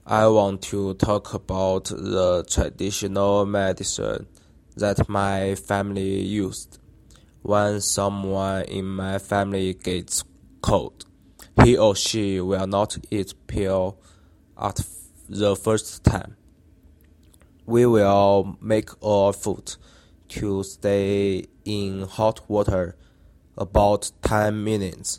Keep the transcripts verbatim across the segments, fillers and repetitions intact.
I want to talk about the traditional medicine that my family used. When someone in my family gets cold, he or she will not eat pill at the first time. We will make our food to stay in hot water about ten minutes.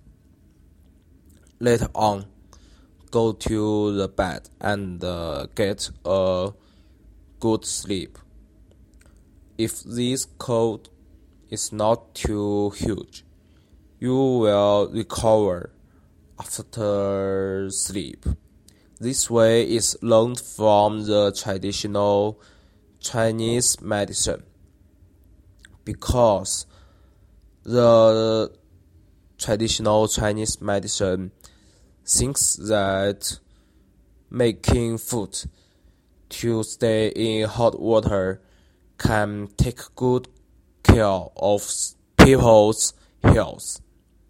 Later on, go to the bed and uh, get a good sleep. If this cold is not too huge, you will recover after sleep. This way is learned from the traditional Chinese medicine because the traditional Chinese medicine thinks that making food to stay in hot water can take good care of people's health.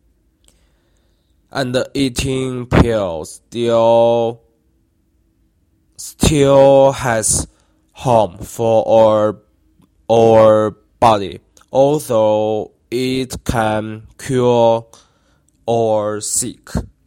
And eating pills still still has harm for our our body, although it can cure our sick.